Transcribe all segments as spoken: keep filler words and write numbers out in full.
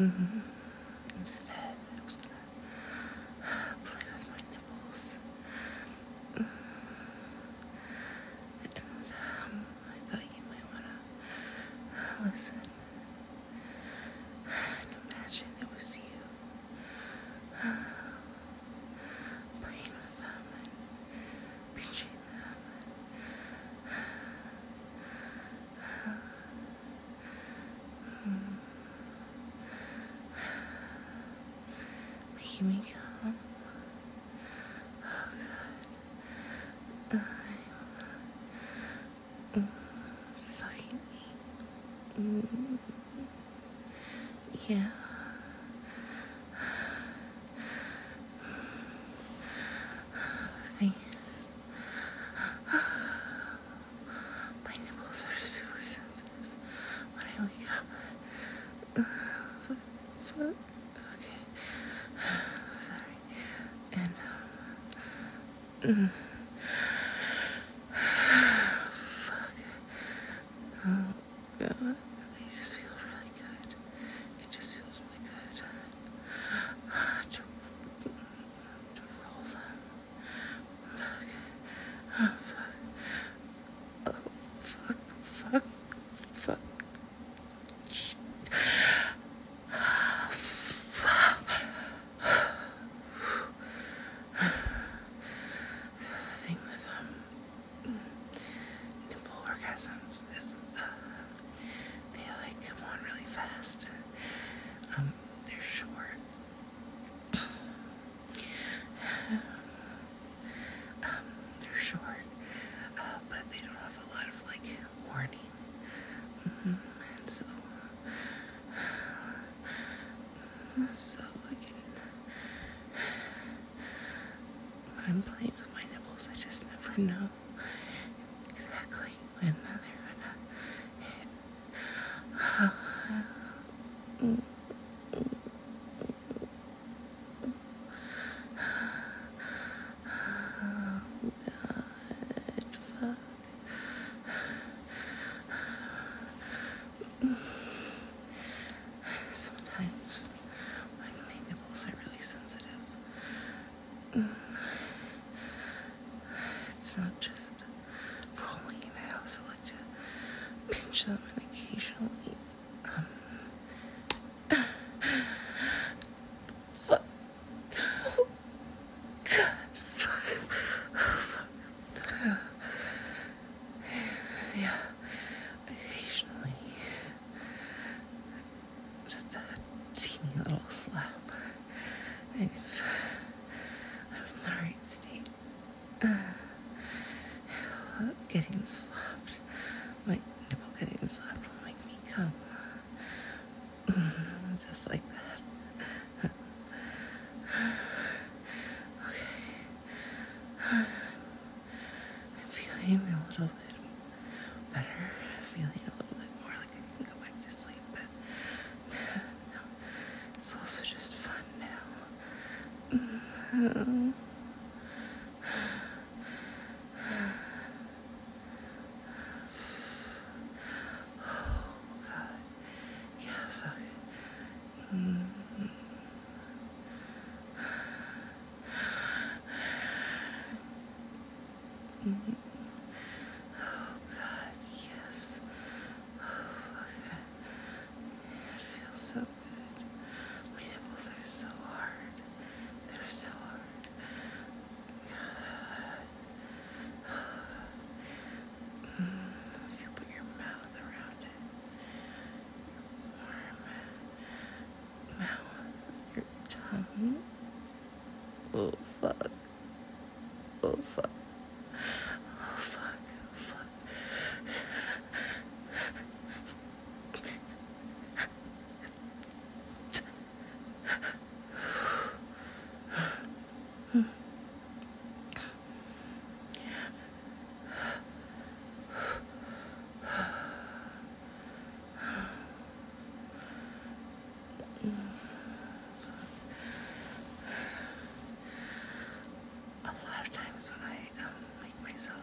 Mm-hmm. Instead, I was gonna play with my nipples. And um, I thought you might wanna listen and imagine it was you playing with them and pinching them and making me come. Oh God. Uh, mm, fucking me. Mm, yeah. The thing is, my nipples are super sensitive when I wake up. Uh, fuck, fuck. Okay. Sorry. And, um, mm, fuck. Oh, God. They just feel really good. It just feels really good to, to roll them. Okay. Oh, fuck. Oh, fuck, fuck, fuck. So the thing with um, nipple orgasms is uh, they like come on really fast. Um, they're short. um, they're short, uh, but they don't have a lot of like warning. Mm-hmm. And so, so I can, when I'm playing with my nipples, I just never know exactly when they're gonna hit. Mm. Oh, God, fuck. Sometimes when my nipples are really sensitive, it's not just rolling, I also like to pinch them and occasionally, um, fuck. Oh, God, fuck. Fuck. Yeah, occasionally. Just a teeny little slap. And if I'm in the right state, uh, getting slapped, my nipple getting slapped will make me come. Just like that. Okay. I'm feeling a little bit better. Feeling a little bit more like I can go back to sleep, but no, it's also just fun now. Oh, God. Yeah, fuck. Mm. Mm-hmm. Oh, God, yes. Oh, fuck. It feels so good. My nipples are so hard. They're so hard. God. Mm. If you put your mouth around it, warm mouth, your tongue. Oh, fuck. Oh, fuck. Oh, fuck. Oh, fuck. A lot of times when I um, make myself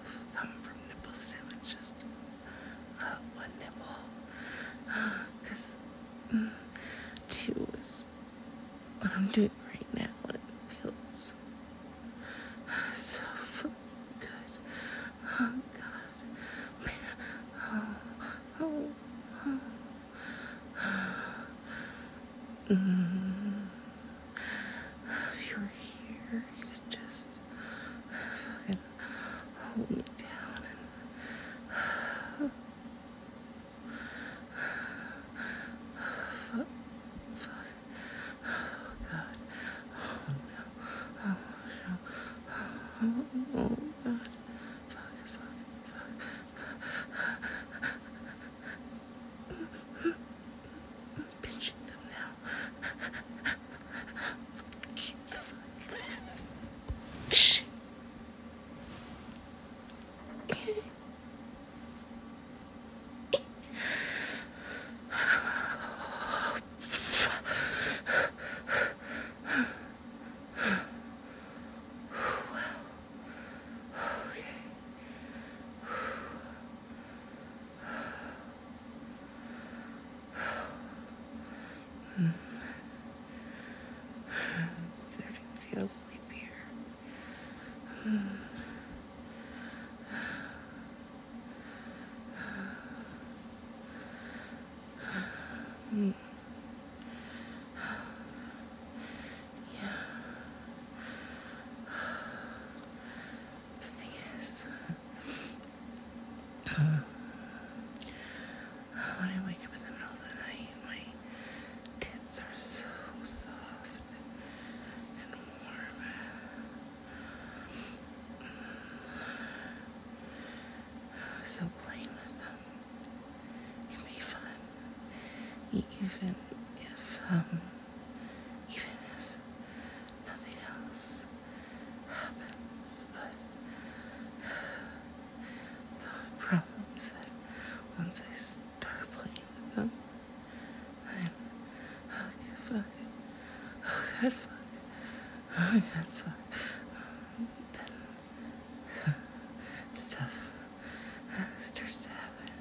God, fuck. Um, then stuff starts to happen.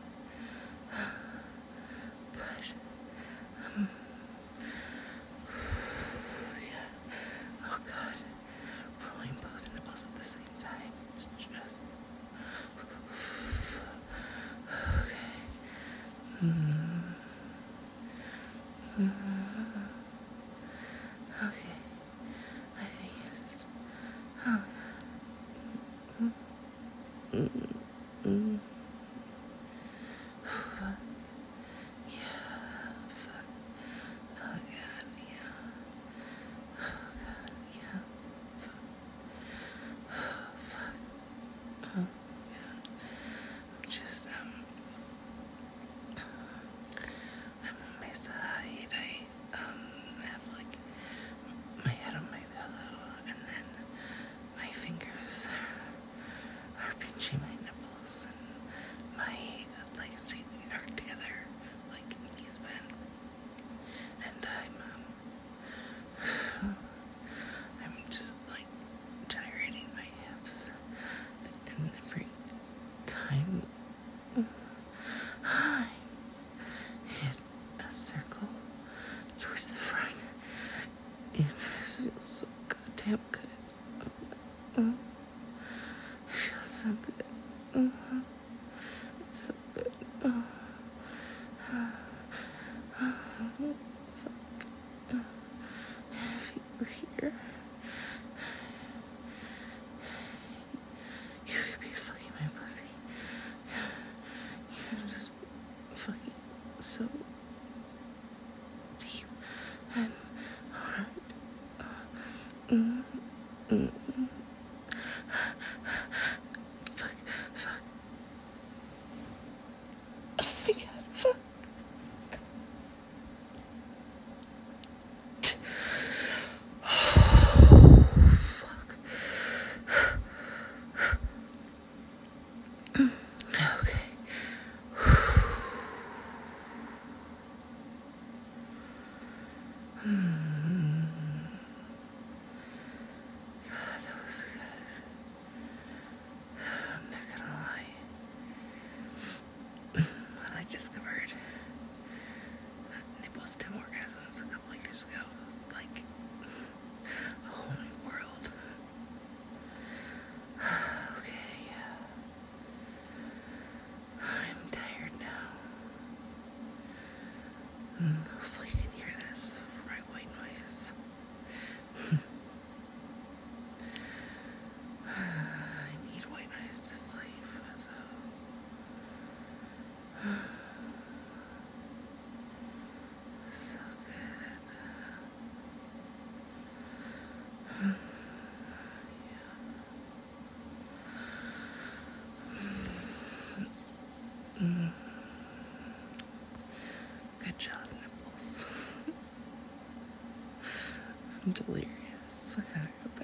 But, um, yeah. Oh God. Rolling both nipples at the same time. It's just. Okay. Mm. Mm. Okay. I think it's. Oh. Mm. Mm. Mm. Fuck. Yeah. Fuck. Oh God. Yeah. Oh God. Yeah. Fuck. Oh fuck. Oh God. I'm just um. I'm on my side. I um have like my head on my pillow, and then my fingers are, are pinching my nipples, and my legs are together like knees bend, and I'm um I'm just like gyrating my hips, and every time Heinz hit a circle towards the front, it just feels so goddamn good. Oh, it feels so good. Oh, it's so good. Oh, oh, fuck. Oh, if you were here, you could be fucking my pussy. You're just fucking so deep and hard. Mm, mm, mm. Fuck, fuck. Oh my God, fuck. Fuck. Okay. Hmm. God, that was good. I'm not gonna lie. When I discovered nipple stem orgasms a couple years ago, it was like a whole new world. Okay, yeah. I'm tired now. Mm, hopefully you can hear this for my white noise. I need white noise to sleep, so. So good. Yeah. Mm. Good job, nipples. I'm delirious. I gotta go